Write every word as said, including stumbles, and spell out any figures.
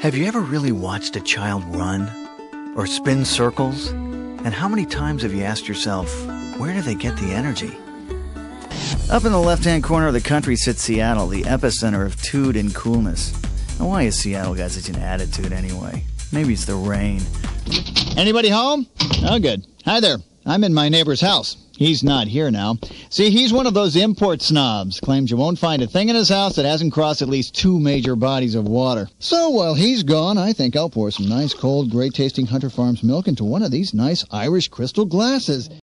Have you ever really watched a child run or spin circles? And how many times have you asked yourself, where do they get the energy? Up in the left-hand corner of the country sits Seattle, the epicenter of tude and coolness. Now, why is Seattle got such an attitude anyway? Maybe it's the rain. Anybody home? Oh, good. Hi there. I'm in my neighbor's house. He's not here now. See, he's one of those import snobs. Claims you won't find a thing in his house that hasn't crossed at least two major bodies of water. So while he's gone, I think I'll pour some nice, cold, great-tasting Hunter Farms milk into one of these nice Irish crystal glasses.